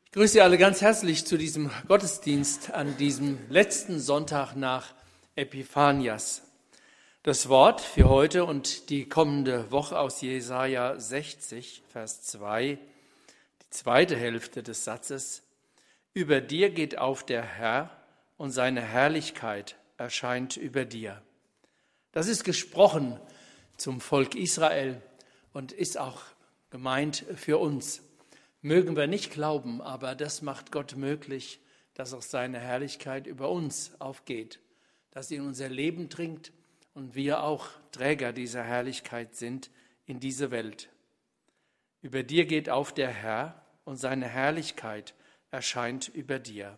Ich grüße Sie alle ganz herzlich zu diesem Gottesdienst an diesem letzten Sonntag nach Epiphanias. Das Wort für heute und die kommende Woche aus Jesaja 60, Vers 2, die zweite Hälfte des Satzes. Über dir geht auf der Herr und seine Herrlichkeit erscheint über dir. Das ist gesprochen zum Volk Israel und ist auch gemeint für uns. Mögen wir nicht glauben, aber das macht Gott möglich, dass auch seine Herrlichkeit über uns aufgeht, dass sie in unser Leben dringt und wir auch Träger dieser Herrlichkeit sind in diese Welt. Über dir geht auf der Herr und seine Herrlichkeit erscheint über dir.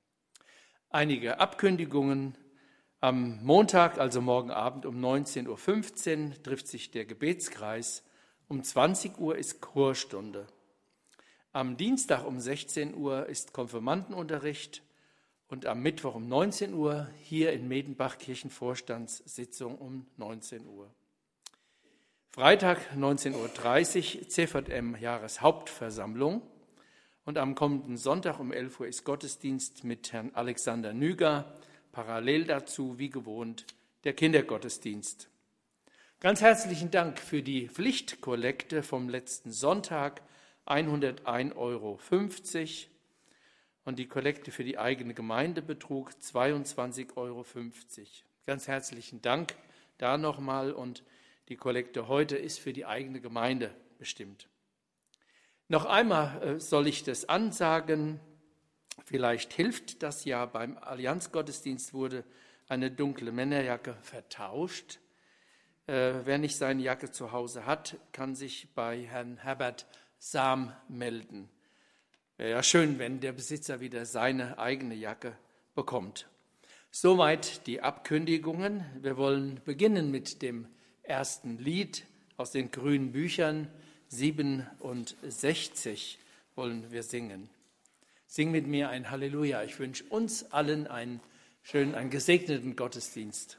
Einige Abkündigungen. Am Montag, also morgen Abend um 19.15 Uhr, trifft sich der Gebetskreis. Um 20 Uhr ist Chorstunde. Am Dienstag um 16 Uhr ist Konfirmandenunterricht und am Mittwoch um 19 Uhr hier in Medenbach Kirchenvorstandssitzung um 19 Uhr. Freitag 19.30 Uhr CVM Jahreshauptversammlung und am kommenden Sonntag um 11 Uhr ist Gottesdienst mit Herrn Alexander Nüger. Parallel dazu, wie gewohnt, der Kindergottesdienst. Ganz herzlichen Dank für die Pflichtkollekte vom letzten Sonntag, 101,50 € und die Kollekte für die eigene Gemeinde betrug 22,50 €. Ganz herzlichen Dank da nochmal und die Kollekte heute ist für die eigene Gemeinde bestimmt. Noch einmal soll ich das ansagen, vielleicht hilft das ja, beim Allianzgottesdienst wurde eine dunkle Männerjacke vertauscht. Wer nicht seine Jacke zu Hause hat, kann sich bei Herrn Herbert Sam melden. Wäre ja schön, wenn der Besitzer wieder seine eigene Jacke bekommt. Soweit die Abkündigungen. Wir wollen beginnen mit dem ersten Lied aus den grünen Büchern. 67 wollen wir singen. Sing mit mir ein Halleluja. Ich wünsche uns allen einen schönen, einen gesegneten Gottesdienst.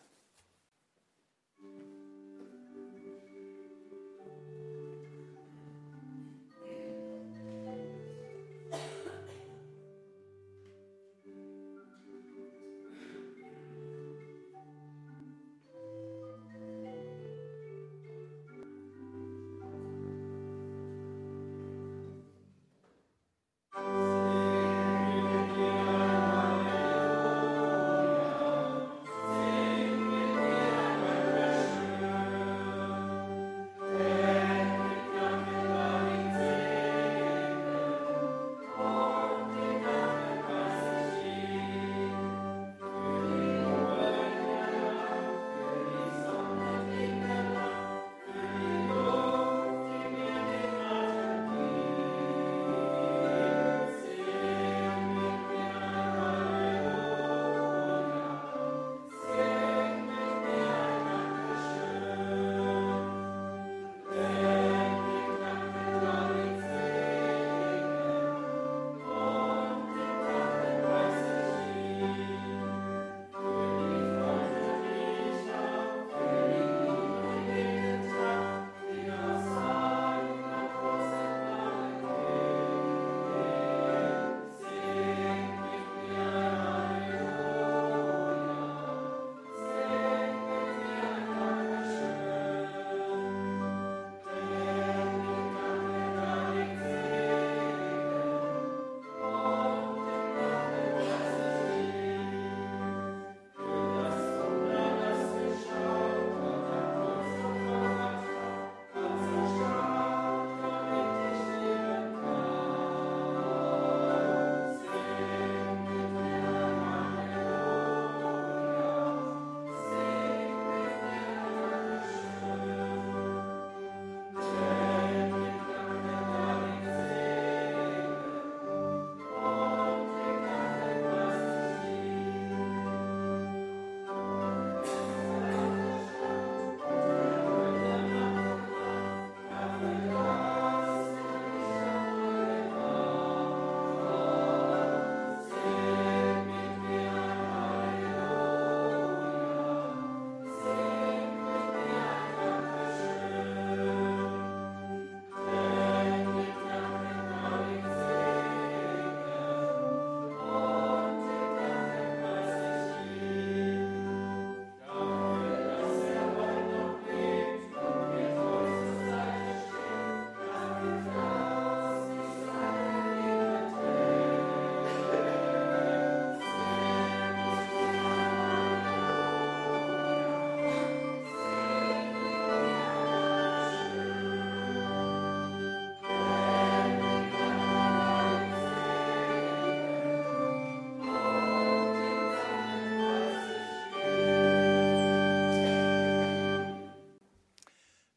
Sing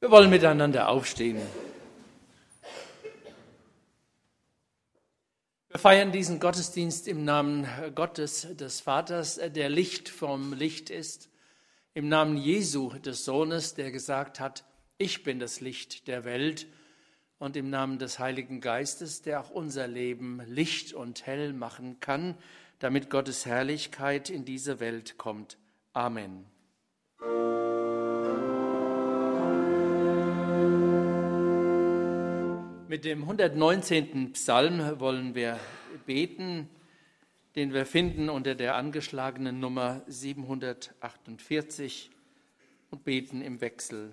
Wir wollen miteinander aufstehen. Wir feiern diesen Gottesdienst im Namen Gottes, des Vaters, der Licht vom Licht ist, im Namen Jesu, des Sohnes, der gesagt hat, ich bin das Licht der Welt, und im Namen des Heiligen Geistes, der auch unser Leben licht und hell machen kann, damit Gottes Herrlichkeit in diese Welt kommt. Amen. Mit dem 119. Psalm wollen wir beten, den wir finden unter der angeschlagenen Nummer 748 und beten im Wechsel.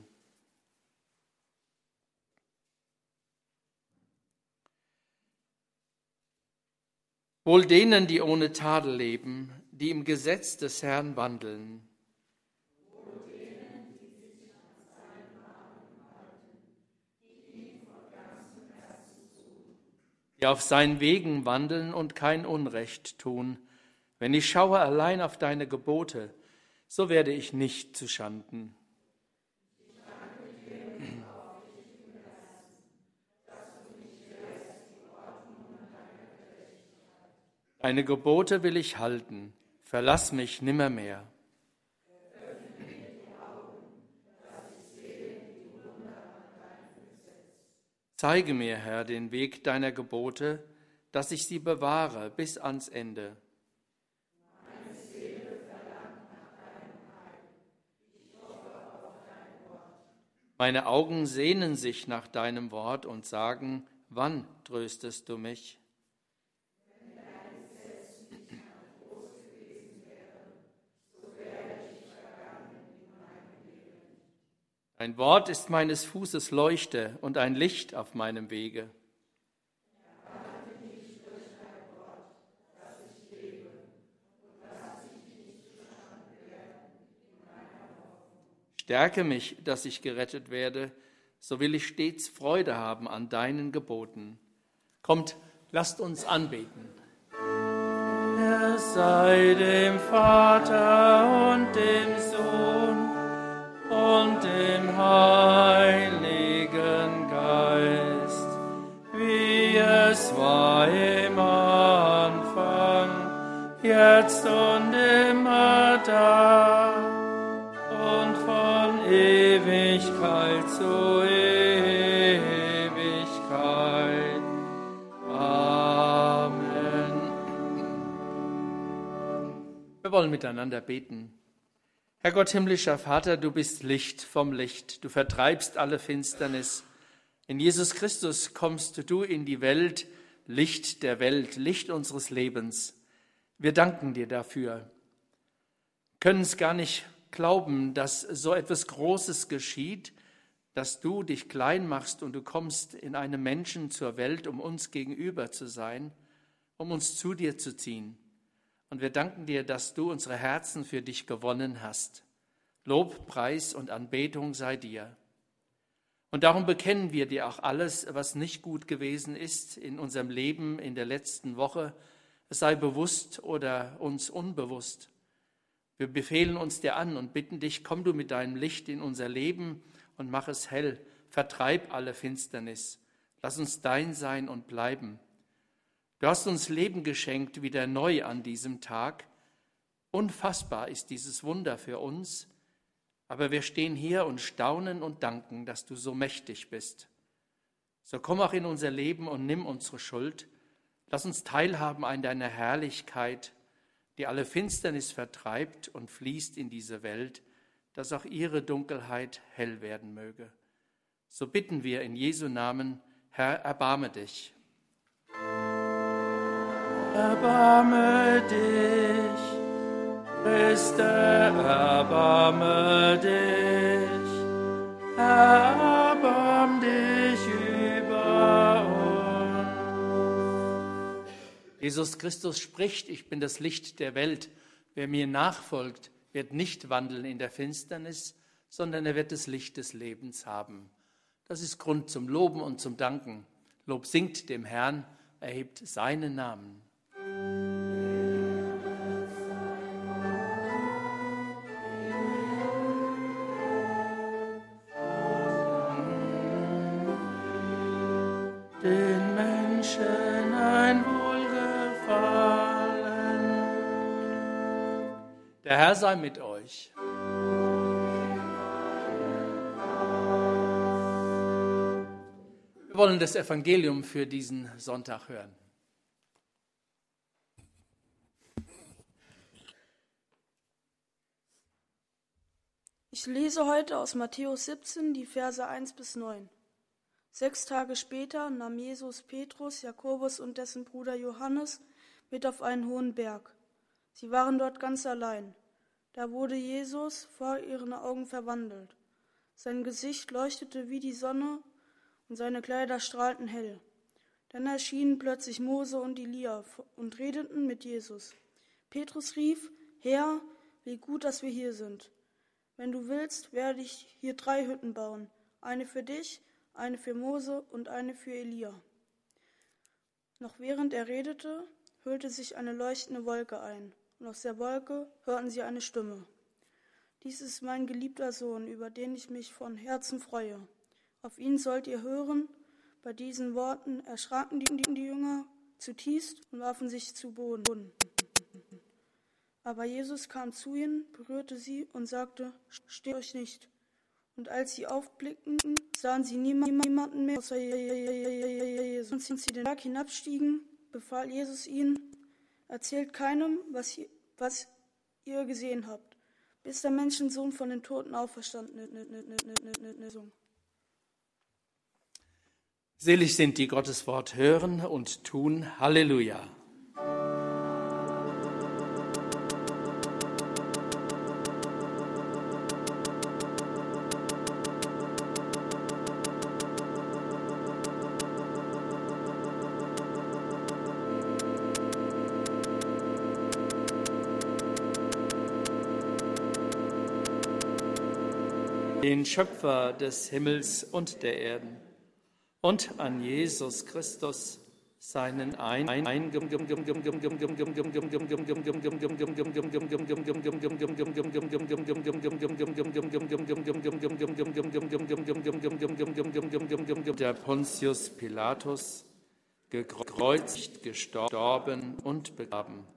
Wohl denen, die ohne Tadel leben, die im Gesetz des Herrn wandeln. Die auf seinen Wegen wandeln und kein Unrecht tun. Wenn ich schaue allein auf deine Gebote, so werde ich nicht zuschanden. Deine Gebote will ich halten, verlass mich nimmermehr. Zeige mir, Herr, den Weg deiner Gebote, dass ich sie bewahre bis ans Ende. Meine Seele verlangt nach deinem Heil. Ich hoffe auf dein Wort. Meine Augen sehnen sich nach deinem Wort und sagen, wann tröstest du mich? Wenn dein Gesetz nicht mehr groß gewesen wäre, so wäre ich vergangen in meinem Leben. Dein Wort ist meines Fußes Leuchte und ein Licht auf meinem Wege. Erhalte mich durch dein Wort, dass ich lebe und dass ich nicht zuschanden werde in meiner Hoffnung. Stärke mich, dass ich gerettet werde, so will ich stets Freude haben an deinen Geboten. Kommt, lasst uns anbeten. Er sei dem Vater und dem Sohn und dem Heiligen Geist, wie es war im Anfang, jetzt und immer da und von Ewigkeit zu Ewigkeit. Amen. Wir wollen miteinander beten. Herr Gott, himmlischer Vater, du bist Licht vom Licht, du vertreibst alle Finsternis. In Jesus Christus kommst du in die Welt, Licht der Welt, Licht unseres Lebens. Wir danken dir dafür. Können es gar nicht glauben, dass so etwas Großes geschieht, dass du dich klein machst und du kommst in einem Menschen zur Welt, um uns gegenüber zu sein, um uns zu dir zu ziehen. Und wir danken dir, dass du unsere Herzen für dich gewonnen hast. Lob, Preis und Anbetung sei dir. Und darum bekennen wir dir auch alles, was nicht gut gewesen ist in unserem Leben in der letzten Woche, es sei bewusst oder uns unbewusst. Wir befehlen uns dir an und bitten dich, komm du mit deinem Licht in unser Leben und mach es hell, vertreib alle Finsternis. Lass uns dein sein und bleiben. Du hast uns Leben geschenkt, wieder neu an diesem Tag. Unfassbar ist dieses Wunder für uns, aber wir stehen hier und staunen und danken, dass du so mächtig bist. So komm auch in unser Leben und nimm unsere Schuld. Lass uns teilhaben an deiner Herrlichkeit, die alle Finsternis vertreibt und fließt in diese Welt, dass auch ihre Dunkelheit hell werden möge. So bitten wir in Jesu Namen, Herr, erbarme dich. Erbarme dich, Christe, erbarme dich, erbarm dich über uns. Jesus Christus spricht, ich bin das Licht der Welt. Wer mir nachfolgt, wird nicht wandeln in der Finsternis, sondern er wird das Licht des Lebens haben. Das ist Grund zum Loben und zum Danken. Lob singt dem Herrn, erhebt seinen Namen. Der Herr sei mit euch. Wir wollen das Evangelium für diesen Sonntag hören. Ich lese heute aus Matthäus 17, die Verse 1 bis 9. 6 Tage später nahm Jesus Petrus, Jakobus und dessen Bruder Johannes mit auf einen hohen Berg. Sie waren dort ganz allein. Da wurde Jesus vor ihren Augen verwandelt. Sein Gesicht leuchtete wie die Sonne und seine Kleider strahlten hell. Dann erschienen plötzlich Mose und Elia und redeten mit Jesus. Petrus rief: Herr, wie gut, dass wir hier sind. Wenn du willst, werde ich hier 3 Hütten bauen, eine für dich, eine für Mose und eine für Elia. Noch während er redete, hüllte sich eine leuchtende Wolke ein, und aus der Wolke hörten sie eine Stimme. Dies ist mein geliebter Sohn, über den ich mich von Herzen freue. Auf ihn sollt ihr hören. Bei diesen Worten erschraken die Jünger zutiefst und warfen sich zu Boden. Aber Jesus kam zu ihnen, berührte sie und sagte: Steht euch nicht. Und als sie aufblickten, sahen sie niemanden mehr außer Jesus. Und als sie den Berg hinabstiegen, befahl Jesus ihnen: Erzählt keinem, was ihr gesehen habt, bis der Menschensohn von den Toten auferstanden ist. Selig sind die Gottes Wort hören und tun. Halleluja. Den Schöpfer des Himmels und der Erden und an Jesus Christus, seinen der Pontius Pilatus, gekreuzigt, gestorben und begraben,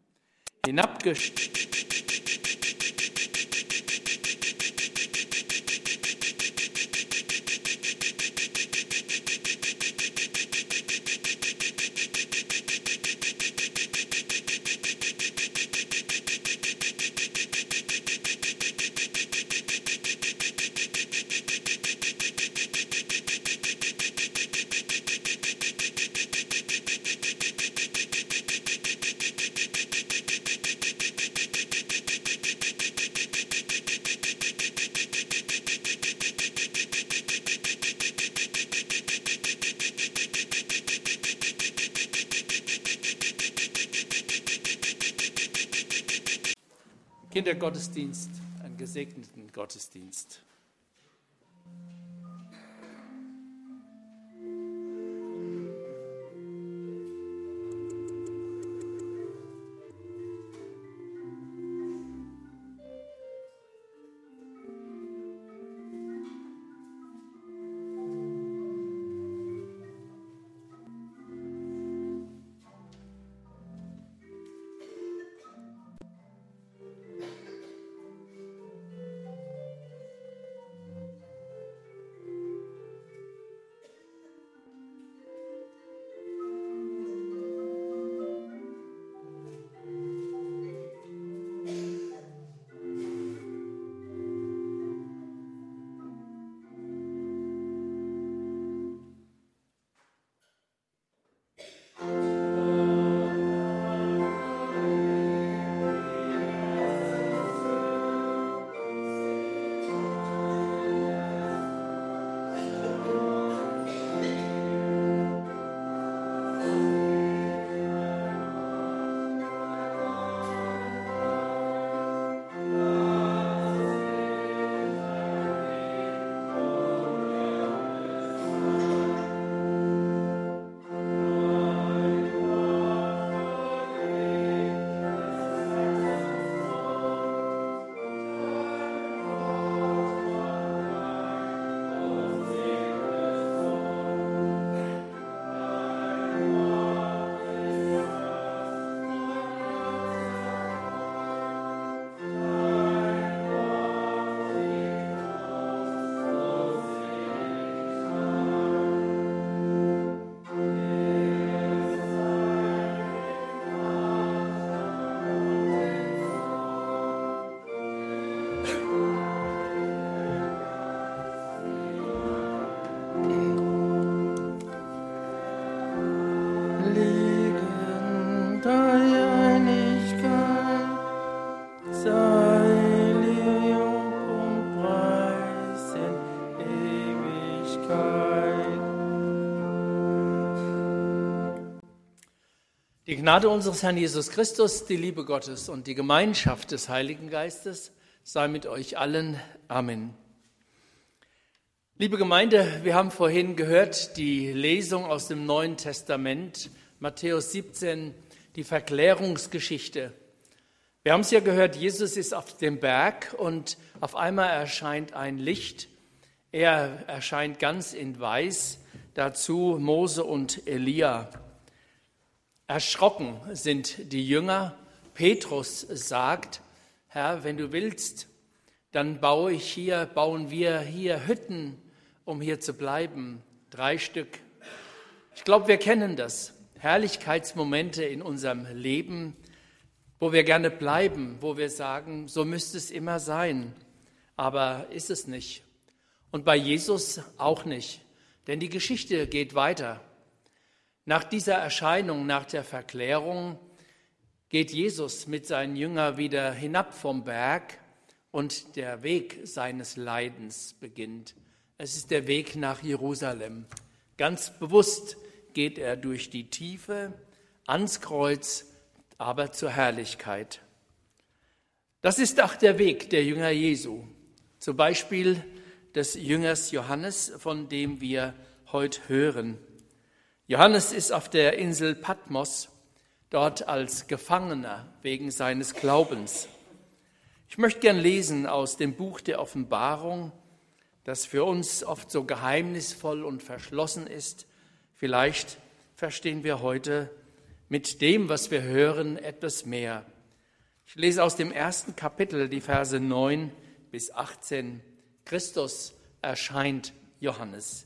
Kindergottesdienst, einen gesegneten Gottesdienst. Die Gnade unseres Herrn Jesus Christus, die Liebe Gottes und die Gemeinschaft des Heiligen Geistes sei mit euch allen. Amen. Liebe Gemeinde, wir haben vorhin gehört die Lesung aus dem Neuen Testament, Matthäus 17, die Verklärungsgeschichte. Wir haben es ja gehört, Jesus ist auf dem Berg und auf einmal erscheint ein Licht. Er erscheint ganz in Weiß, dazu Mose und Elia. Erschrocken sind die Jünger. Petrus sagt, Herr, wenn du willst, dann bauen wir hier Hütten, um hier zu bleiben. 3 Stück. Ich glaube, wir kennen das. Herrlichkeitsmomente in unserem Leben, wo wir gerne bleiben, wo wir sagen, so müsste es immer sein. Aber ist es nicht. Und bei Jesus auch nicht. Denn die Geschichte geht weiter. Nach dieser Erscheinung, nach der Verklärung, geht Jesus mit seinen Jüngern wieder hinab vom Berg und der Weg seines Leidens beginnt. Es ist der Weg nach Jerusalem. Ganz bewusst geht er durch die Tiefe, ans Kreuz, aber zur Herrlichkeit. Das ist auch der Weg der Jünger Jesu. Zum Beispiel des Jüngers Johannes, von dem wir heute hören. Johannes ist auf der Insel Patmos, dort als Gefangener wegen seines Glaubens. Ich möchte gern lesen aus dem Buch der Offenbarung, das für uns oft so geheimnisvoll und verschlossen ist. Vielleicht verstehen wir heute mit dem, was wir hören, etwas mehr. Ich lese aus dem 1. Kapitel die Verse 9 bis 18. Christus erscheint Johannes.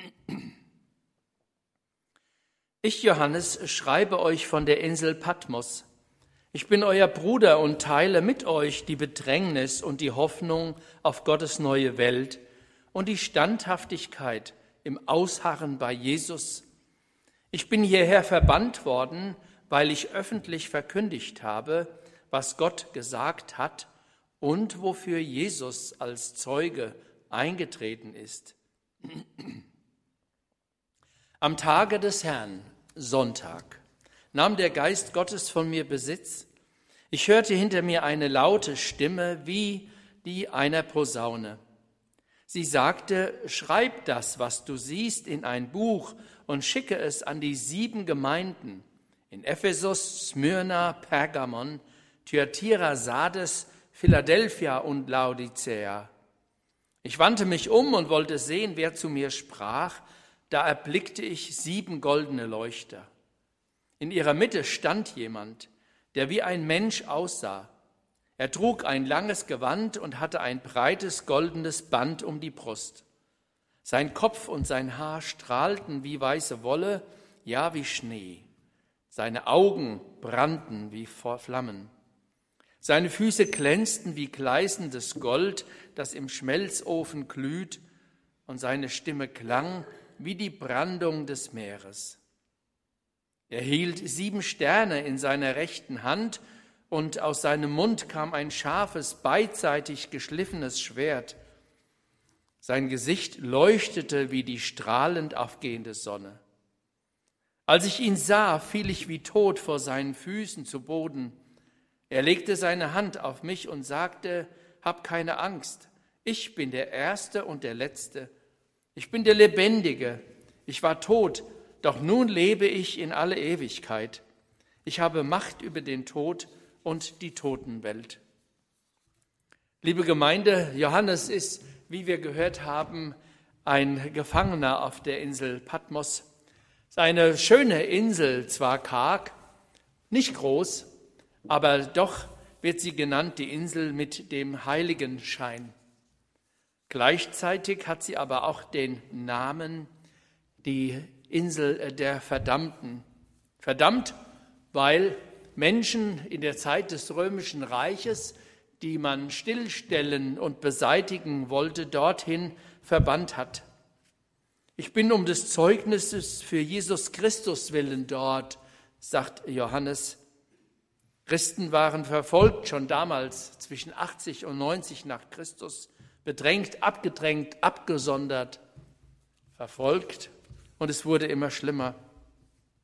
Ich, Johannes, schreibe euch von der Insel Patmos. Ich bin euer Bruder und teile mit euch die Bedrängnis und die Hoffnung auf Gottes neue Welt und die Standhaftigkeit im Ausharren bei Jesus. Ich bin hierher verbannt worden, weil ich öffentlich verkündigt habe, was Gott gesagt hat und wofür Jesus als Zeuge eingetreten ist. Am Tage des Herrn, Sonntag, nahm der Geist Gottes von mir Besitz. Ich hörte hinter mir eine laute Stimme wie die einer Posaune. Sie sagte, schreib das, was du siehst, in ein Buch und schicke es an die 7 Gemeinden, in Ephesus, Smyrna, Pergamon, Thyatira, Sardes, Philadelphia und Laodicea. Ich wandte mich um und wollte sehen, wer zu mir sprach. Da erblickte ich 7 goldene Leuchter. In ihrer Mitte stand jemand, der wie ein Mensch aussah. Er trug ein langes Gewand und hatte ein breites goldenes Band um die Brust. Sein Kopf und sein Haar strahlten wie weiße Wolle, ja wie Schnee. Seine Augen brannten wie Flammen. Seine Füße glänzten wie gleißendes Gold, das im Schmelzofen glüht, und seine Stimme klang wie die Brandung des Meeres. Er hielt 7 Sterne in seiner rechten Hand, und aus seinem Mund kam ein scharfes, beidseitig geschliffenes Schwert. Sein Gesicht leuchtete wie die strahlend aufgehende Sonne. Als ich ihn sah, fiel ich wie tot vor seinen Füßen zu Boden. Er legte seine Hand auf mich und sagte, hab keine Angst, ich bin der Erste und der Letzte. Ich bin der Lebendige. Ich war tot, doch nun lebe ich in alle Ewigkeit. Ich habe Macht über den Tod und die Totenwelt. Liebe Gemeinde, Johannes ist, wie wir gehört haben, ein Gefangener auf der Insel Patmos. Es ist eine schöne Insel, zwar karg, nicht groß, aber doch wird sie genannt die Insel mit dem Heiligenschein. Gleichzeitig hat sie aber auch den Namen, die Insel der Verdammten. Verdammt, weil Menschen in der Zeit des Römischen Reiches, die man stillstellen und beseitigen wollte, dorthin verbannt hat. Ich bin um des Zeugnisses für Jesus Christus willen dort, sagt Johannes. Christen waren verfolgt schon damals zwischen 80 und 90 nach Christus, bedrängt, abgedrängt, abgesondert, verfolgt, und es wurde immer schlimmer.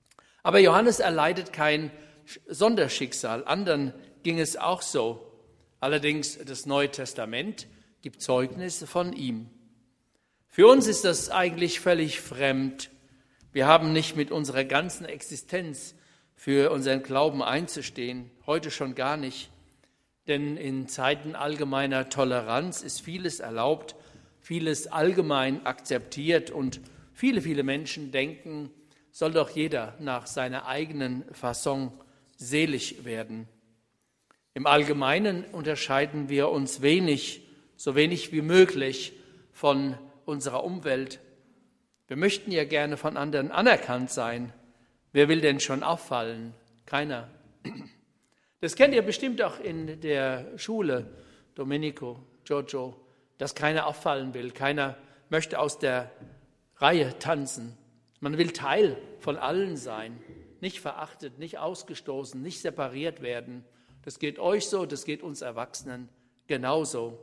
Aber Johannes erleidet kein Sonderschicksal. Anderen ging es auch so. Allerdings das Neue Testament gibt Zeugnisse von ihm. Für uns ist das eigentlich völlig fremd. Wir haben nicht mit unserer ganzen Existenz für unseren Glauben einzustehen, heute schon gar nicht. Denn in Zeiten allgemeiner Toleranz ist vieles erlaubt, vieles allgemein akzeptiert und viele Menschen denken, soll doch jeder nach seiner eigenen Fasson selig werden. Im Allgemeinen unterscheiden wir uns so wenig wie möglich von unserer Umwelt. Wir möchten ja gerne von anderen anerkannt sein. Wer will denn schon auffallen? Keiner. Das kennt ihr bestimmt auch in der Schule, Domenico, Giorgio, dass keiner auffallen will. Keiner möchte aus der Reihe tanzen. Man will Teil von allen sein, nicht verachtet, nicht ausgestoßen, nicht separiert werden. Das geht euch so, das geht uns Erwachsenen genauso.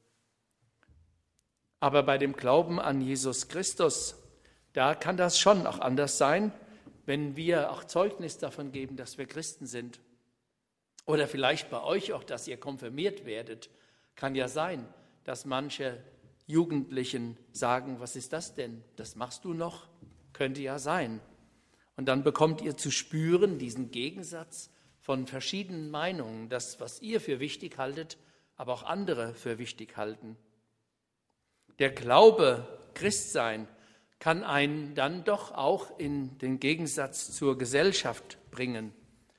Aber bei dem Glauben an Jesus Christus, da kann das schon auch anders sein, wenn wir auch Zeugnis davon geben, dass wir Christen sind. Oder vielleicht bei euch auch, dass ihr konfirmiert werdet. Kann ja sein, dass manche Jugendlichen sagen, was ist das denn? Das machst du noch? Könnte ja sein. Und dann bekommt ihr zu spüren diesen Gegensatz von verschiedenen Meinungen, das, was ihr für wichtig haltet, aber auch andere für wichtig halten. Der Glaube, Christsein, kann einen dann doch auch in den Gegensatz zur Gesellschaft bringen.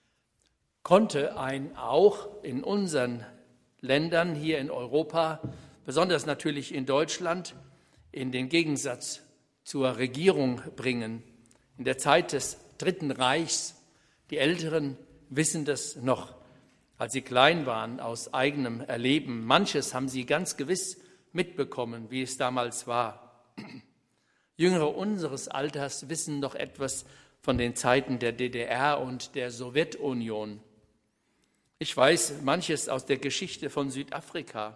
Konnte einen auch in unseren Ländern hier in Europa, besonders natürlich in Deutschland, in den Gegensatz zur Regierung bringen. In der Zeit des Dritten Reichs, die Älteren wissen das noch, als sie klein waren, aus eigenem Erleben. Manches haben sie ganz gewiss mitbekommen, wie es damals war. Jüngere unseres Alters wissen noch etwas von den Zeiten der DDR und der Sowjetunion. Ich weiß manches aus der Geschichte von Südafrika.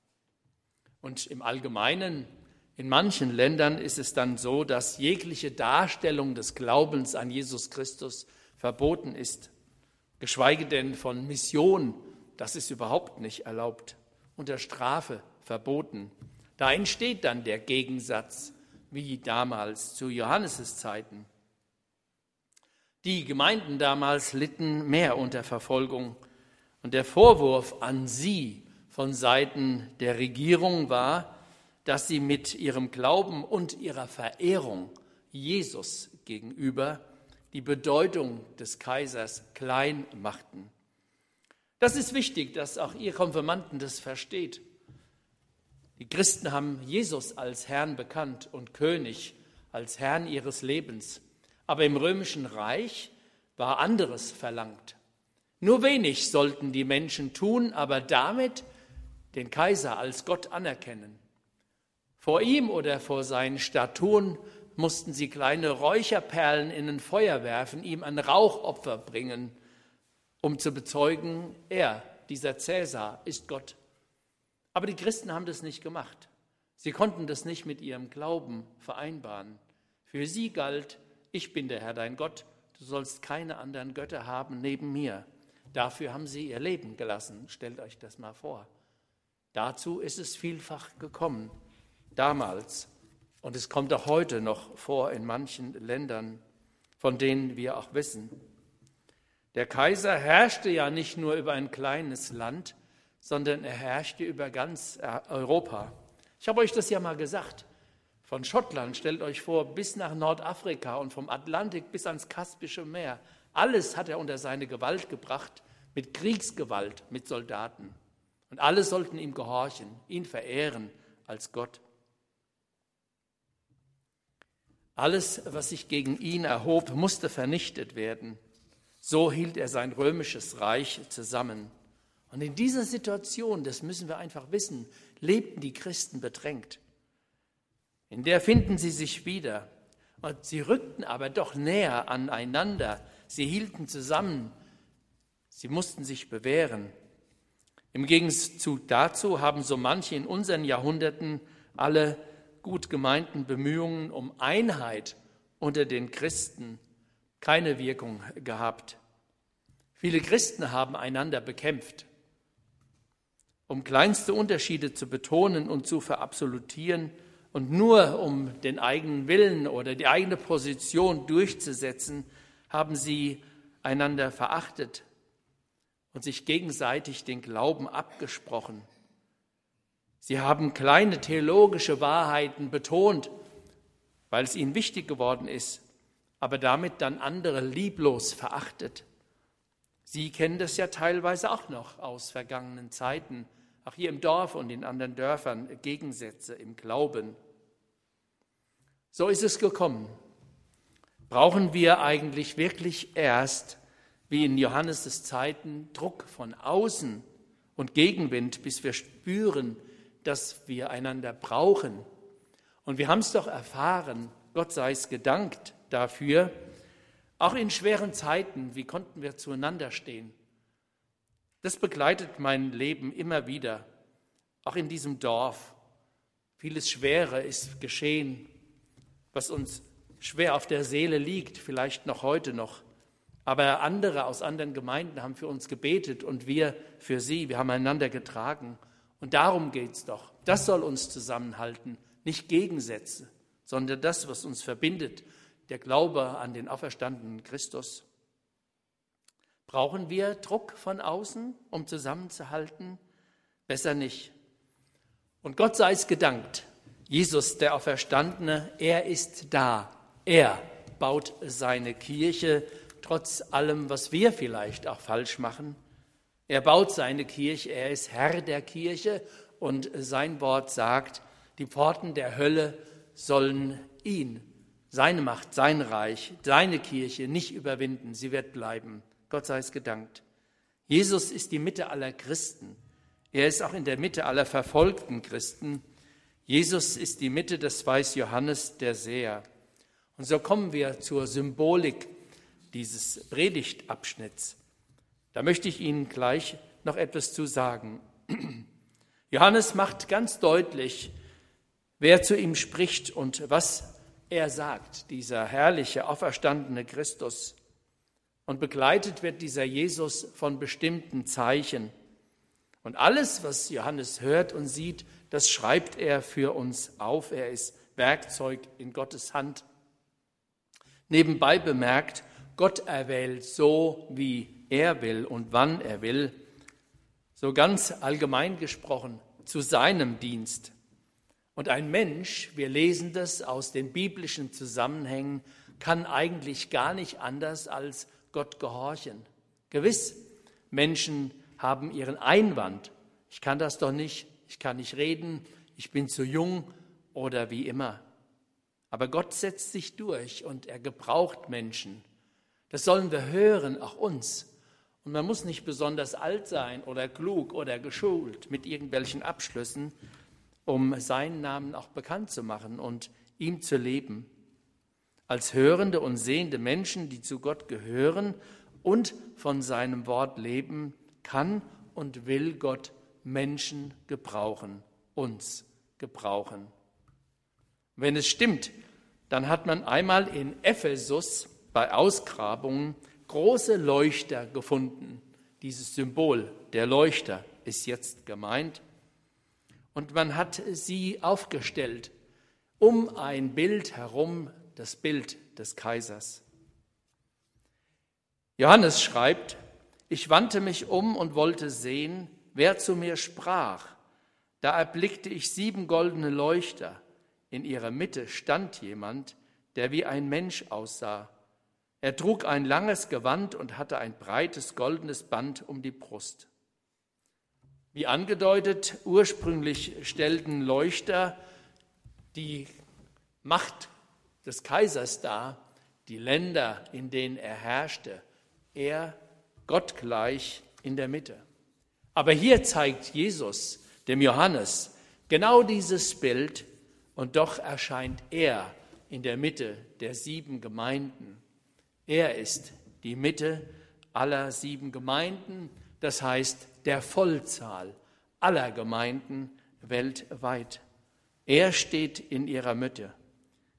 Und im Allgemeinen, in manchen Ländern ist es dann so, dass jegliche Darstellung des Glaubens an Jesus Christus verboten ist. Geschweige denn von Mission, das ist überhaupt nicht erlaubt. Unter Strafe verboten. Da entsteht dann der Gegensatz, wie damals zu Johannes' Zeiten. Die Gemeinden damals litten mehr unter Verfolgung. Und der Vorwurf an sie von Seiten der Regierung war, dass sie mit ihrem Glauben und ihrer Verehrung Jesus gegenüber die Bedeutung des Kaisers klein machten. Das ist wichtig, dass auch ihr Konfirmanden das versteht. Die Christen haben Jesus als Herrn bekannt und König, als Herrn ihres Lebens. Aber im Römischen Reich war anderes verlangt. Nur wenig sollten die Menschen tun, aber damit den Kaiser als Gott anerkennen. Vor ihm oder vor seinen Statuen mussten sie kleine Räucherperlen in ein Feuer werfen, ihm ein Rauchopfer bringen, um zu bezeugen, er, dieser Cäsar, ist Gott. Aber die Christen haben das nicht gemacht. Sie konnten das nicht mit ihrem Glauben vereinbaren. Für sie galt, ich bin der Herr, dein Gott, du sollst keine anderen Götter haben neben mir. Dafür haben sie ihr Leben gelassen. Stellt euch das mal vor. Dazu ist es vielfach gekommen, damals. Und es kommt auch heute noch vor in manchen Ländern, von denen wir auch wissen. Der Kaiser herrschte ja nicht nur über ein kleines Land, sondern er herrschte über ganz Europa. Ich habe euch das ja mal gesagt. Von Schottland, stellt euch vor, bis nach Nordafrika und vom Atlantik bis ans Kaspische Meer. Alles hat er unter seine Gewalt gebracht, mit Kriegsgewalt, mit Soldaten. Und alle sollten ihm gehorchen, ihn verehren als Gott. Alles, was sich gegen ihn erhob, musste vernichtet werden. So hielt er sein römisches Reich zusammen. Und in dieser Situation, das müssen wir einfach wissen, lebten die Christen bedrängt. In der finden sie sich wieder. Und sie rückten aber doch näher aneinander. Sie hielten zusammen. Sie mussten sich bewähren. Im Gegenzug dazu haben so manche in unseren Jahrhunderten alle gut gemeinten Bemühungen um Einheit unter den Christen keine Wirkung gehabt. Viele Christen haben einander bekämpft. Um kleinste Unterschiede zu betonen und zu verabsolutieren und nur um den eigenen Willen oder die eigene Position durchzusetzen, haben sie einander verachtet und sich gegenseitig den Glauben abgesprochen. Sie haben kleine theologische Wahrheiten betont, weil es ihnen wichtig geworden ist, aber damit dann andere lieblos verachtet. Sie kennen das ja teilweise auch noch aus vergangenen Zeiten, auch hier im Dorf und in anderen Dörfern, Gegensätze im Glauben. So ist es gekommen. Brauchen wir eigentlich wirklich erst, wie in Johannes' Zeiten, Druck von außen und Gegenwind, bis wir spüren, dass wir einander brauchen? Und wir haben es doch erfahren, Gott sei es gedankt dafür, auch in schweren Zeiten, wie konnten wir zueinander stehen? Das begleitet mein Leben immer wieder, auch in diesem Dorf. Vieles Schwere ist geschehen, was uns schwer auf der Seele liegt, vielleicht noch heute noch. Aber andere aus anderen Gemeinden haben für uns gebetet und wir für sie. Wir haben einander getragen. Und darum geht es doch. Das soll uns zusammenhalten, nicht Gegensätze, sondern das, was uns verbindet, der Glaube an den auferstandenen Christus. Brauchen wir Druck von außen, um zusammenzuhalten? Besser nicht. Und Gott sei es gedankt, Jesus, der Auferstandene, er ist da. Er baut seine Kirche, trotz allem, was wir vielleicht auch falsch machen. Er baut seine Kirche, er ist Herr der Kirche und sein Wort sagt, die Pforten der Hölle sollen ihn, seine Macht, sein Reich, seine Kirche nicht überwinden. Sie wird bleiben. Gott sei es gedankt. Jesus ist die Mitte aller Christen. Er ist auch in der Mitte aller verfolgten Christen. Jesus ist die Mitte, das weiß Johannes der Seher. Und so kommen wir zur Symbolik dieses Predigtabschnitts. Da möchte ich Ihnen gleich noch etwas zu sagen. Johannes macht ganz deutlich, wer zu ihm spricht und was er sagt, dieser herrliche, auferstandene Christus. Und begleitet wird dieser Jesus von bestimmten Zeichen. Und alles, was Johannes hört und sieht, das schreibt er für uns auf. Er ist Werkzeug in Gottes Hand. Nebenbei bemerkt, Gott erwählt so, wie er will und wann er will. So ganz allgemein gesprochen, zu seinem Dienst. Und ein Mensch, wir lesen das aus den biblischen Zusammenhängen, kann eigentlich gar nicht anders als Gott gehorchen. Gewiss, Menschen haben ihren Einwand. Ich kann das doch nicht, ich kann nicht reden, ich bin zu jung oder wie immer. Aber Gott setzt sich durch und er gebraucht Menschen. Das sollen wir hören, auch uns. Und man muss nicht besonders alt sein oder klug oder geschult mit irgendwelchen Abschlüssen, um seinen Namen auch bekannt zu machen und ihm zu leben. Als hörende und sehende Menschen, die zu Gott gehören und von seinem Wort leben, kann und will Gott Menschen gebrauchen, uns gebrauchen. Wenn es stimmt, dann hat man einmal in Ephesus bei Ausgrabungen große Leuchter gefunden. Dieses Symbol, der Leuchter, ist jetzt gemeint. Und man hat sie aufgestellt, um ein Bild herum, das Bild des Kaisers. Johannes schreibt, ich wandte mich um und wollte sehen, wer zu mir sprach. Da erblickte ich 7 goldene Leuchter. In ihrer Mitte stand jemand, der wie ein Mensch aussah. Er trug ein langes Gewand und hatte ein breites goldenes Band um die Brust. Wie angedeutet, ursprünglich stellten Leuchter die Macht des Kaisers dar, die Länder, in denen er herrschte. Er, gottgleich, in der Mitte. Aber hier zeigt Jesus dem Johannes genau dieses Bild und doch erscheint er in der Mitte der 7 Gemeinden. Er ist die Mitte aller 7 Gemeinden, das heißt der Vollzahl aller Gemeinden weltweit. Er steht in ihrer Mitte.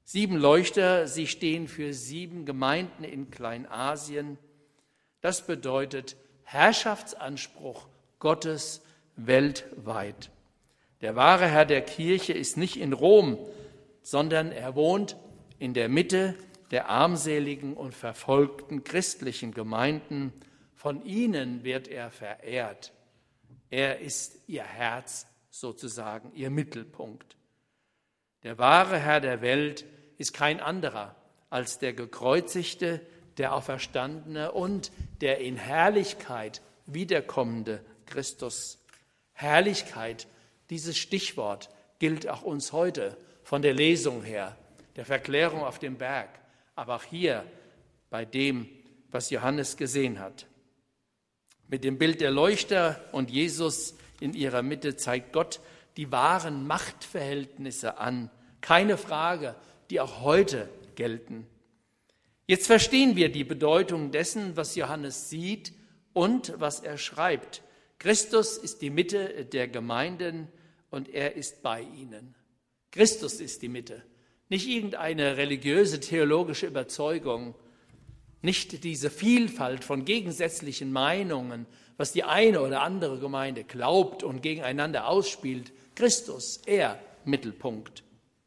7 Leuchter, sie stehen für 7 Gemeinden in Kleinasien. Das bedeutet Herrschaftsanspruch Gottes weltweit. Der wahre Herr der Kirche ist nicht in Rom, sondern er wohnt in der Mitte der armseligen und verfolgten christlichen Gemeinden. Von ihnen wird er verehrt. Er ist ihr Herz sozusagen, ihr Mittelpunkt. Der wahre Herr der Welt ist kein anderer als der gekreuzigte, der Auferstandene und der in Herrlichkeit wiederkommende Christus. Herrlichkeit, dieses Stichwort gilt auch uns heute von der Lesung her, der Verklärung auf dem Berg, aber auch hier bei dem, was Johannes gesehen hat. Mit dem Bild der Leuchter und Jesus in ihrer Mitte zeigt Gott die wahren Machtverhältnisse an. Keine Frage, die auch heute gelten. Jetzt verstehen wir die Bedeutung dessen, was Johannes sieht und was er schreibt. Christus ist die Mitte der Gemeinden und er ist bei ihnen. Christus ist die Mitte, nicht irgendeine religiöse, theologische Überzeugung, nicht diese Vielfalt von gegensätzlichen Meinungen, was die eine oder andere Gemeinde glaubt und gegeneinander ausspielt. Christus, er, Mittelpunkt.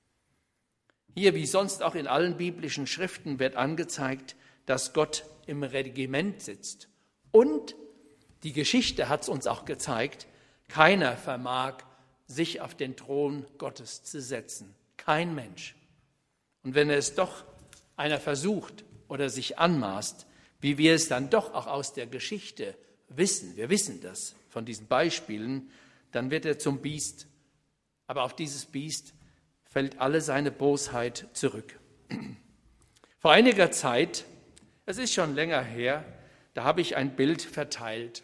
Hier, wie sonst auch in allen biblischen Schriften, wird angezeigt, dass Gott im Regiment sitzt. Und die Geschichte hat es uns auch gezeigt, keiner vermag, sich auf den Thron Gottes zu setzen. Kein Mensch. Und wenn es doch einer versucht oder sich anmaßt, wie wir es dann doch auch aus der Geschichte wissen, wir wissen das von diesen Beispielen, dann wird er zum Biest. Aber auf dieses Biest fällt alle seine Bosheit zurück. Vor einiger Zeit, es ist schon länger her, da habe ich ein Bild verteilt.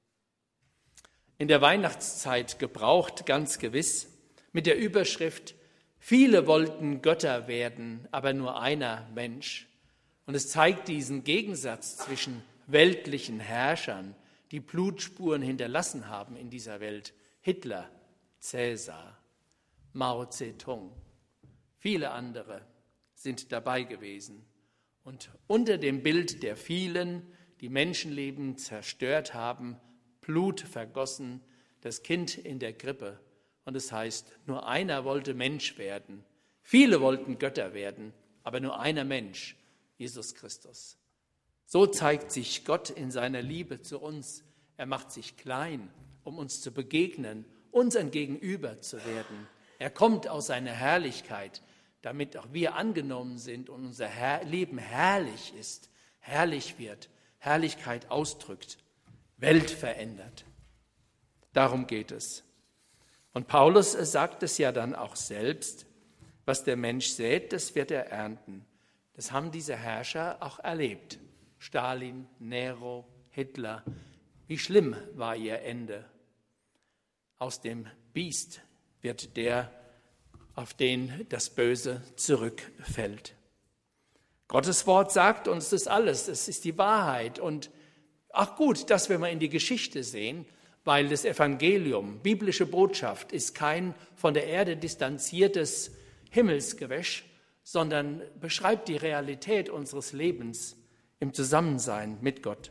In der Weihnachtszeit gebraucht, ganz gewiss, mit der Überschrift: Viele wollten Götter werden, aber nur einer Mensch. Und es zeigt diesen Gegensatz zwischen weltlichen Herrschern, die Blutspuren hinterlassen haben in dieser Welt. Hitler, Cäsar, Mao Zedong, viele andere sind dabei gewesen. Und unter dem Bild der vielen, die Menschenleben zerstört haben, Blut vergossen, das Kind in der Krippe. Und es heißt, nur einer wollte Mensch werden. Viele wollten Götter werden, aber nur einer Mensch, Jesus Christus. So zeigt sich Gott in seiner Liebe zu uns. Er macht sich klein, um uns zu begegnen, unseren Gegenüber zu werden. Er kommt aus seiner Herrlichkeit, damit auch wir angenommen sind und unser Leben herrlich ist, herrlich wird, Herrlichkeit ausdrückt, Welt verändert. Darum geht es. Und Paulus sagt es ja dann auch selbst, was der Mensch sät, das wird er ernten. Das haben diese Herrscher auch erlebt. Stalin, Nero, Hitler. Wie schlimm war ihr Ende? Aus dem Biest wird der, auf den das Böse zurückfällt. Gottes Wort sagt uns das alles, es ist die Wahrheit. Und ach gut, dass wir mal in die Geschichte sehen, weil das Evangelium, biblische Botschaft, ist kein von der Erde distanziertes Himmelsgewäsch, sondern beschreibt die Realität unseres Lebens im Zusammensein mit Gott.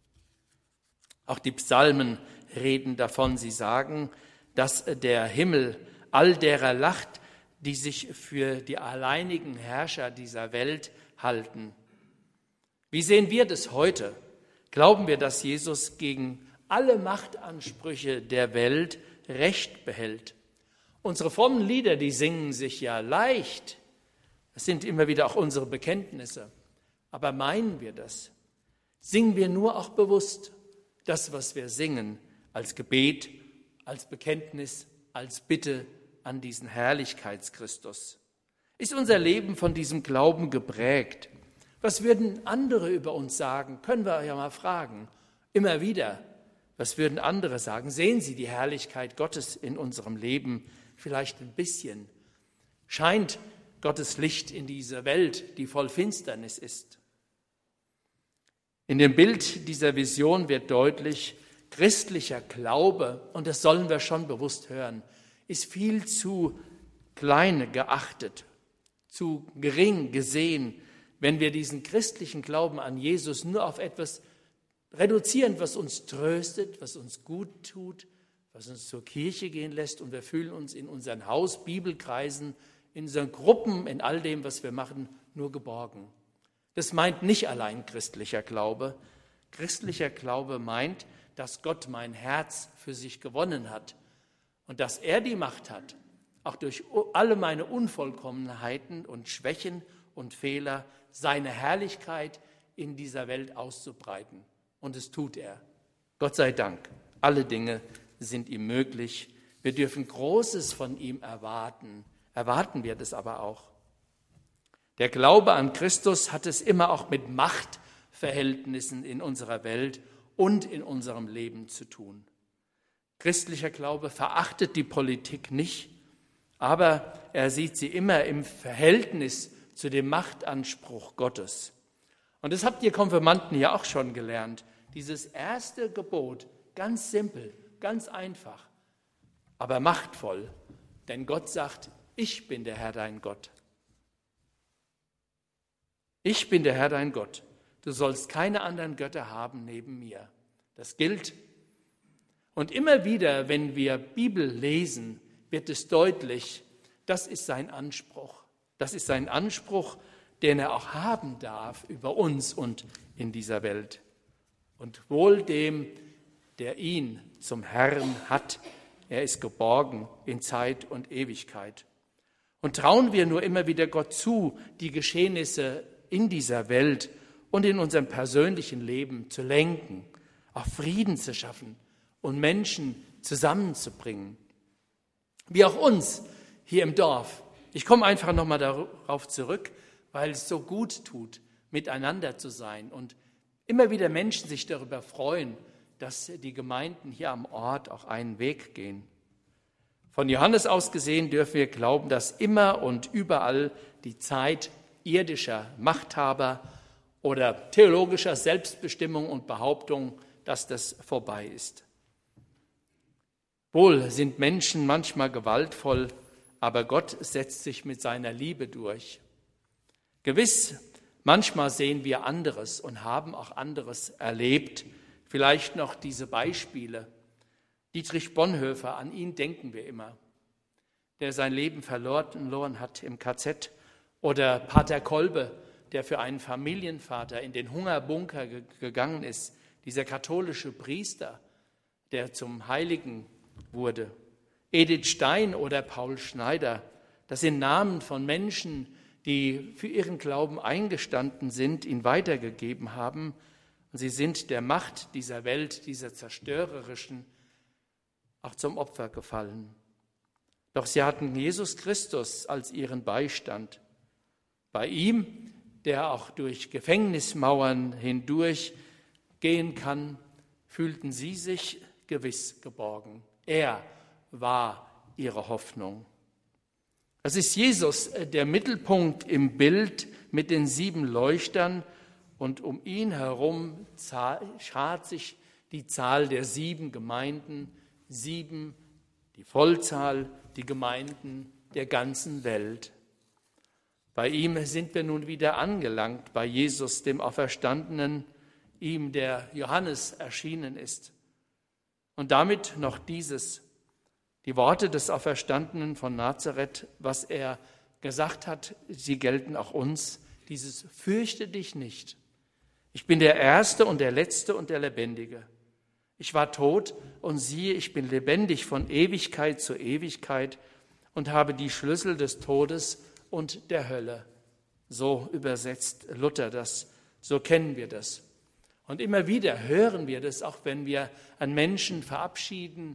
Auch die Psalmen reden davon, sie sagen, dass der Himmel all derer lacht, die sich für die alleinigen Herrscher dieser Welt halten. Wie sehen wir das heute? Glauben wir, dass Jesus gegen alle Machtansprüche der Welt Recht behält? Unsere frommen Lieder, die singen sich ja leicht. Das sind immer wieder auch unsere Bekenntnisse. Aber meinen wir das? Singen wir nur auch bewusst das, was wir singen, als Gebet, als Bekenntnis, als Bitte an diesen Herrlichkeitschristus? Ist unser Leben von diesem Glauben geprägt? Was würden andere über uns sagen? Können wir ja mal fragen. Immer wieder. Was würden andere sagen? Sehen Sie die Herrlichkeit Gottes in unserem Leben? Vielleicht ein bisschen. Scheint Gottes Licht in diese Welt, die voll Finsternis ist? In dem Bild dieser Vision wird deutlich, christlicher Glaube, und das sollen wir schon bewusst hören, ist viel zu klein geachtet, zu gering gesehen, wenn wir diesen christlichen Glauben an Jesus nur auf etwas reduzieren, was uns tröstet, was uns gut tut, was uns zur Kirche gehen lässt, und wir fühlen uns in unseren Haus-, Bibelkreisen, in unseren Gruppen, in all dem, was wir machen, nur geborgen. Das meint nicht allein christlicher Glaube. Christlicher Glaube meint, dass Gott mein Herz für sich gewonnen hat und dass er die Macht hat, auch durch alle meine Unvollkommenheiten und Schwächen und Fehler seine Herrlichkeit in dieser Welt auszubreiten. Und es tut er. Gott sei Dank. Alle Dinge sind ihm möglich. Wir dürfen Großes von ihm erwarten. Erwarten wir das aber auch. Der Glaube an Christus hat es immer auch mit Machtverhältnissen in unserer Welt und in unserem Leben zu tun. Christlicher Glaube verachtet die Politik nicht, aber er sieht sie immer im Verhältnis zu dem Machtanspruch Gottes. Und das habt ihr Konfirmanden ja auch schon gelernt. Dieses erste Gebot, ganz simpel, ganz einfach, aber machtvoll. Denn Gott sagt, ich bin der Herr dein Gott. Ich bin der Herr dein Gott. Du sollst keine anderen Götter haben neben mir. Das gilt. Und immer wieder, wenn wir Bibel lesen, wird es deutlich, das ist sein Anspruch. Das ist sein Anspruch, den er auch haben darf über uns und in dieser Welt. Und wohl dem, der ihn zum Herrn hat. Er ist geborgen in Zeit und Ewigkeit. Und trauen wir nur immer wieder Gott zu, die Geschehnisse in dieser Welt und in unserem persönlichen Leben zu lenken, auch Frieden zu schaffen und Menschen zusammenzubringen. Wie auch uns hier im Dorf. Ich komme einfach nochmal darauf zurück, weil es so gut tut, miteinander zu sein und immer wieder Menschen sich darüber freuen, dass die Gemeinden hier am Ort auch einen Weg gehen. Von Johannes aus gesehen dürfen wir glauben, dass immer und überall die Zeit irdischer Machthaber oder theologischer Selbstbestimmung und Behauptung, dass das vorbei ist. Wohl sind Menschen manchmal gewaltvoll, aber Gott setzt sich mit seiner Liebe durch. Gewiss, manchmal sehen wir anderes und haben auch anderes erlebt. Vielleicht noch diese Beispiele. Dietrich Bonhoeffer, an ihn denken wir immer, der sein Leben verloren hat im KZ. Oder Pater Kolbe, der für einen Familienvater in den Hungerbunker gegangen ist. Dieser katholische Priester, der zum Heiligen wurde. Edith Stein oder Paul Schneider, das sind Namen von Menschen, die für ihren Glauben eingestanden sind, ihn weitergegeben haben. Und sie sind der Macht dieser Welt, dieser zerstörerischen, auch zum Opfer gefallen. Doch sie hatten Jesus Christus als ihren Beistand. Bei ihm, der auch durch Gefängnismauern hindurch gehen kann, fühlten sie sich gewiss geborgen. Er war ihre Hoffnung. Es ist Jesus der Mittelpunkt im Bild mit den 7 Leuchtern und um ihn herum schart sich die Zahl der 7 Gemeinden, 7, die Vollzahl, die Gemeinden der ganzen Welt. Bei ihm sind wir nun wieder angelangt, bei Jesus, dem Auferstandenen, ihm, der Johannes erschienen ist. Und damit noch dieses, die Worte des Auferstandenen von Nazareth, was er gesagt hat, sie gelten auch uns, dieses Fürchte dich nicht. Ich bin der Erste und der Letzte und der Lebendige. Ich war tot und siehe, ich bin lebendig von Ewigkeit zu Ewigkeit und habe die Schlüssel des Todes und der Hölle. So übersetzt Luther das, so kennen wir das. Und immer wieder hören wir das, auch wenn wir einen Menschen verabschieden,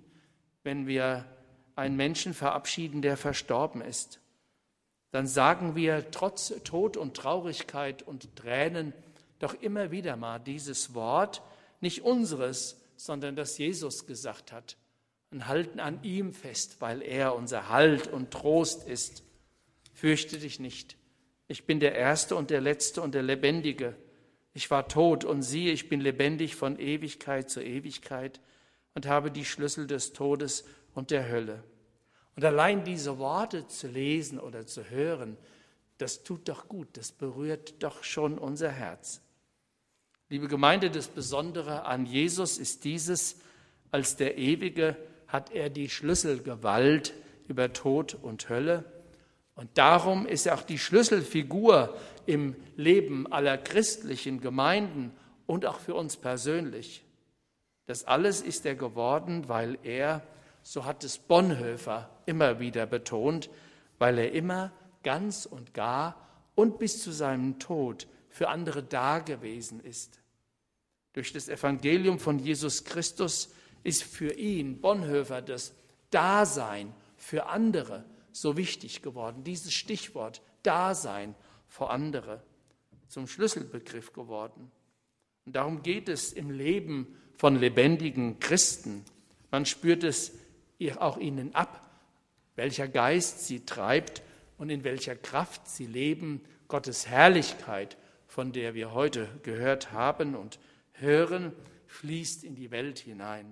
der verstorben ist. Dann sagen wir trotz Tod und Traurigkeit und Tränen doch immer wieder mal dieses Wort, nicht unseres, sondern das Jesus gesagt hat, und halten an ihm fest, weil er unser Halt und Trost ist. Fürchte dich nicht. Ich bin der Erste und der Letzte und der Lebendige. Ich war tot und siehe, ich bin lebendig von Ewigkeit zu Ewigkeit und habe die Schlüssel des Todes und der Hölle. Und allein diese Worte zu lesen oder zu hören, Das tut doch gut, das berührt doch schon unser Herz. Liebe Gemeinde, das Besondere an Jesus ist dieses: Als der Ewige hat er die Schlüsselgewalt über Tod und Hölle. Und darum ist er auch die Schlüsselfigur im Leben aller christlichen Gemeinden und auch für uns persönlich. Das alles ist er geworden, weil er, so hat es Bonhoeffer immer wieder betont, weil er immer ganz und gar und bis zu seinem Tod für andere dagewesen ist. Durch das Evangelium von Jesus Christus ist für ihn, Bonhoeffer, das Dasein für andere so wichtig geworden. Dieses Stichwort Dasein für andere zum Schlüsselbegriff geworden. Und darum geht es im Leben von lebendigen Christen. Man spürt es auch ihnen ab, welcher Geist sie treibt und in welcher Kraft sie leben. Gottes Herrlichkeit, von der wir heute gehört haben und hören, fließt in die Welt hinein.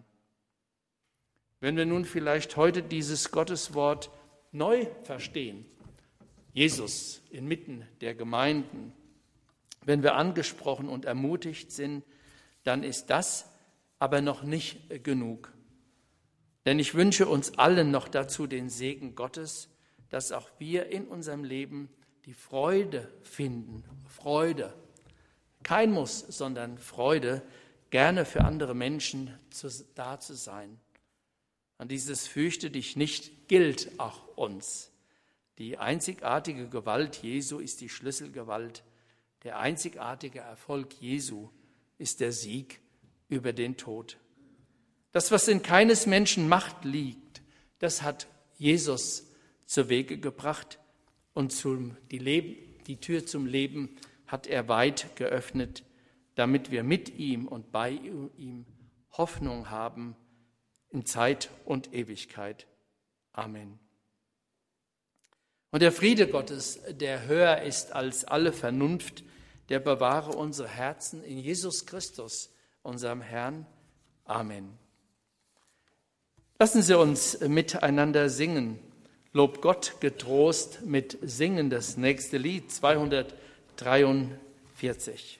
Wenn wir nun vielleicht heute dieses Gotteswort neu verstehen, Jesus inmitten der Gemeinden, wenn wir angesprochen und ermutigt sind, dann ist das aber noch nicht genug. Denn ich wünsche uns allen noch dazu den Segen Gottes, dass auch wir in unserem Leben die Freude finden. Freude. Kein Muss, sondern Freude, gerne für andere Menschen da zu sein. An dieses Fürchte dich nicht gilt auch uns. Die einzigartige Gewalt Jesu ist die Schlüsselgewalt. Der einzigartige Erfolg Jesu ist der Sieg über den Tod. Das, was in keines Menschen Macht liegt, das hat Jesus zu Wege gebracht und die Tür zum Leben hat er weit geöffnet, damit wir mit ihm und bei ihm Hoffnung haben in Zeit und Ewigkeit. Amen. Und der Friede Gottes, der höher ist als alle Vernunft, der bewahre unsere Herzen in Jesus Christus, unserem Herrn. Amen. Lassen Sie uns miteinander singen. Lob Gott getrost mit Singen, das nächste Lied 243.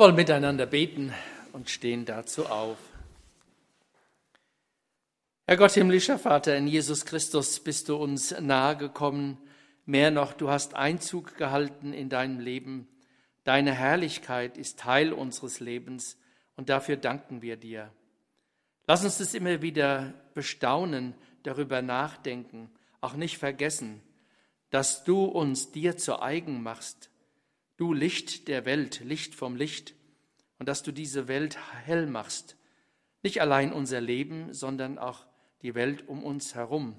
wollen miteinander beten und stehen dazu auf. Herr Gott, himmlischer Vater, in Jesus Christus bist du uns nahegekommen. Mehr noch, du hast Einzug gehalten in deinem Leben. Deine Herrlichkeit ist Teil unseres Lebens und dafür danken wir dir. Lass uns das immer wieder bestaunen, darüber nachdenken, auch nicht vergessen, dass du uns dir zu eigen machst. Du Licht der Welt, Licht vom Licht, und dass du diese Welt hell machst. Nicht allein unser Leben, sondern auch die Welt um uns herum.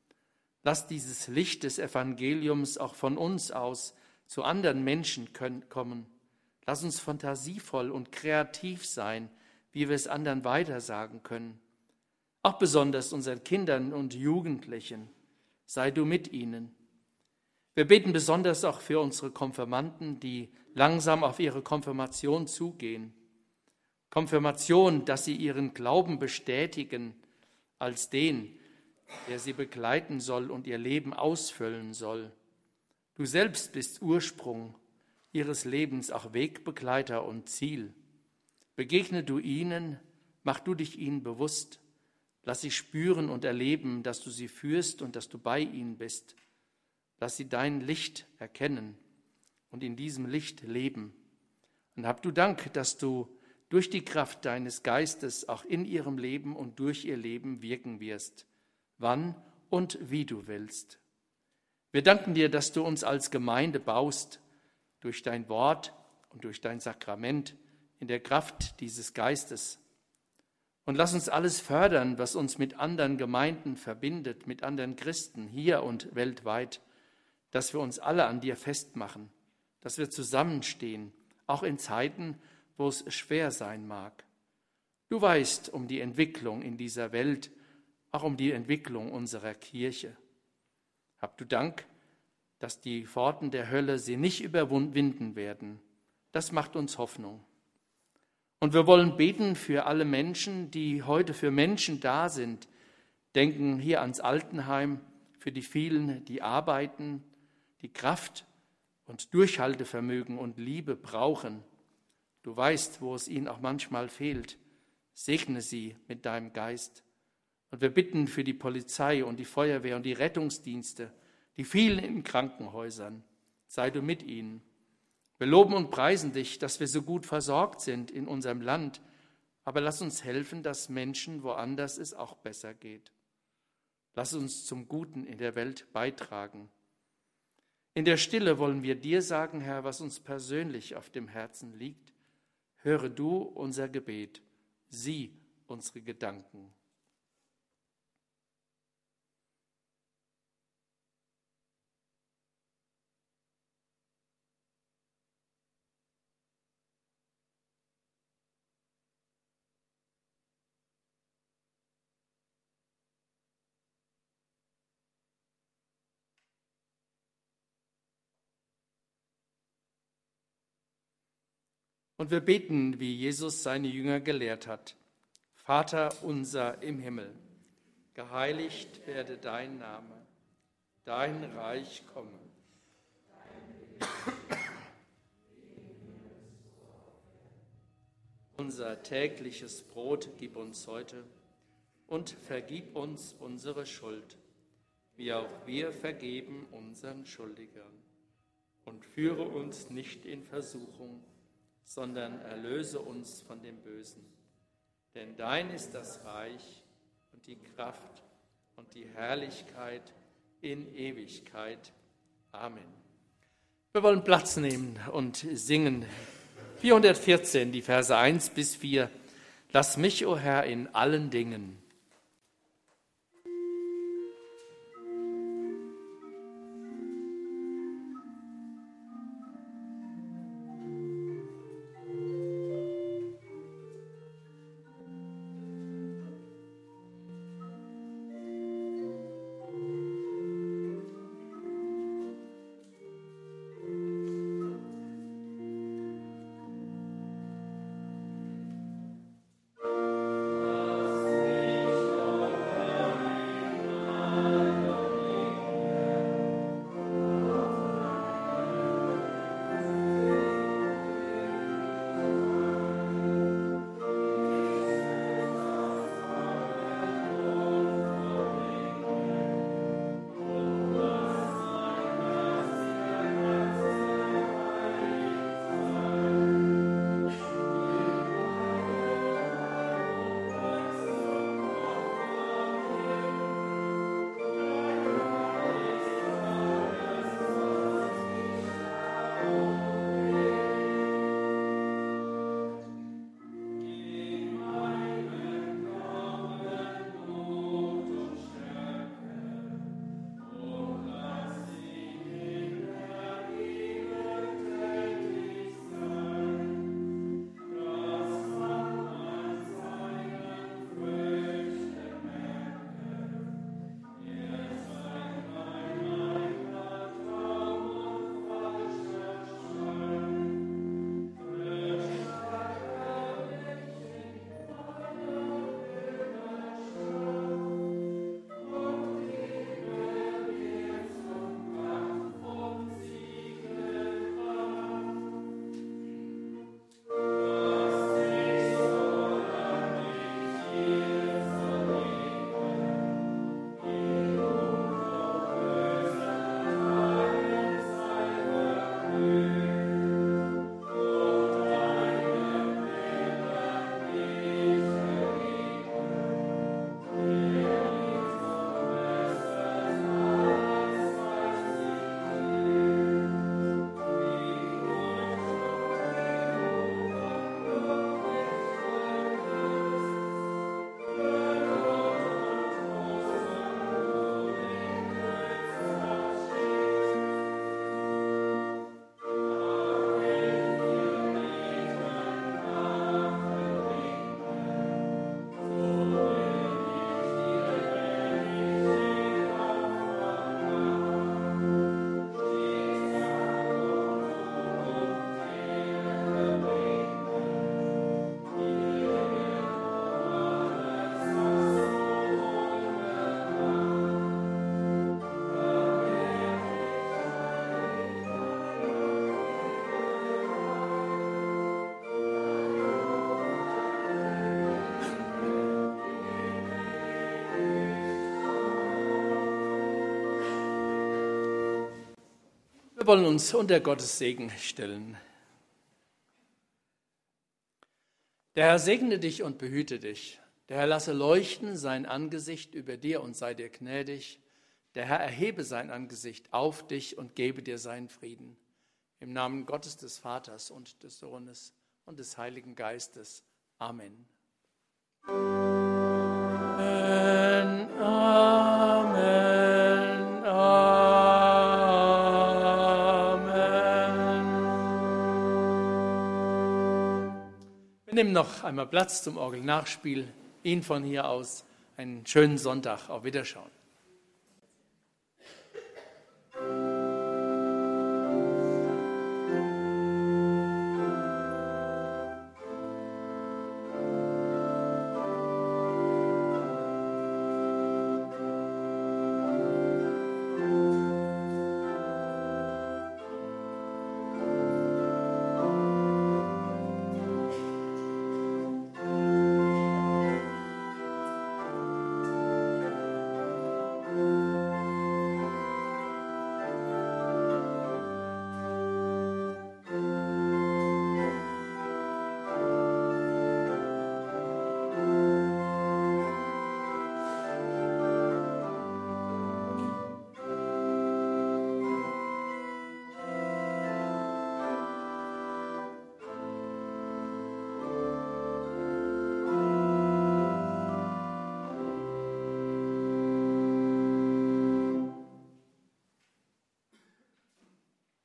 Lass dieses Licht des Evangeliums auch von uns aus zu anderen Menschen kommen. Lass uns fantasievoll und kreativ sein, wie wir es anderen weitersagen können. Auch besonders unseren Kindern und Jugendlichen. Sei du mit ihnen. Wir beten besonders auch für unsere Konfirmanden, die langsam auf ihre Konfirmation zugehen. Konfirmation, dass sie ihren Glauben bestätigen als den, der sie begleiten soll und ihr Leben ausfüllen soll. Du selbst bist Ursprung ihres Lebens, auch Wegbegleiter und Ziel. Begegne du ihnen, mach du dich ihnen bewusst. Lass sie spüren und erleben, dass du sie führst und dass du bei ihnen bist. Lass sie dein Licht erkennen und in diesem Licht leben. Und hab du Dank, dass du durch die Kraft deines Geistes auch in ihrem Leben und durch ihr Leben wirken wirst, wann und wie du willst. Wir danken dir, dass du uns als Gemeinde baust, durch dein Wort und durch dein Sakrament, in der Kraft dieses Geistes. Und lass uns alles fördern, was uns mit anderen Gemeinden verbindet, mit anderen Christen hier und weltweit, dass wir uns alle an dir festmachen, dass wir zusammenstehen, auch in Zeiten, wo es schwer sein mag. Du weißt um die Entwicklung in dieser Welt, auch um die Entwicklung unserer Kirche. Hab du Dank, dass die Pforten der Hölle sie nicht überwinden werden. Das macht uns Hoffnung. Und wir wollen beten für alle Menschen, die heute für Menschen da sind. Denken hier ans Altenheim, für die vielen, die arbeiten, die Kraft und Durchhaltevermögen und Liebe brauchen. Du weißt, wo es ihnen auch manchmal fehlt. Segne sie mit deinem Geist. Und wir bitten für die Polizei und die Feuerwehr und die Rettungsdienste, die vielen in Krankenhäusern. Sei du mit ihnen. Wir loben und preisen dich, dass wir so gut versorgt sind in unserem Land. Aber lass uns helfen, dass Menschen woanders es auch besser geht. Lass uns zum Guten in der Welt beitragen. In der Stille wollen wir dir sagen, Herr, was uns persönlich auf dem Herzen liegt. Höre du unser Gebet, sieh unsere Gedanken. Und wir beten, wie Jesus seine Jünger gelehrt hat. Vater unser im Himmel, geheiligt werde dein Name, dein Reich komme. Unser tägliches Brot gib uns heute und vergib uns unsere Schuld, wie auch wir vergeben unseren Schuldigern. Und führe uns nicht in Versuchung, sondern erlöse uns von dem Bösen. Denn dein ist das Reich und die Kraft und die Herrlichkeit in Ewigkeit. Amen. Wir wollen Platz nehmen und singen 414, die Verse 1 bis 4. Lass mich, o Herr, in allen Dingen. wollen uns unter Gottes Segen stellen. Der Herr segne dich und behüte dich. Der Herr lasse leuchten sein Angesicht über dir und sei dir gnädig. Der Herr erhebe sein Angesicht auf dich und gebe dir seinen Frieden. Im Namen Gottes des Vaters und des Sohnes und des Heiligen Geistes. Amen. Amen. Amen. Amen. Wir nehmen noch einmal Platz zum Orgelnachspiel. Ihnen von hier aus einen schönen Sonntag. Auf Wiederschauen.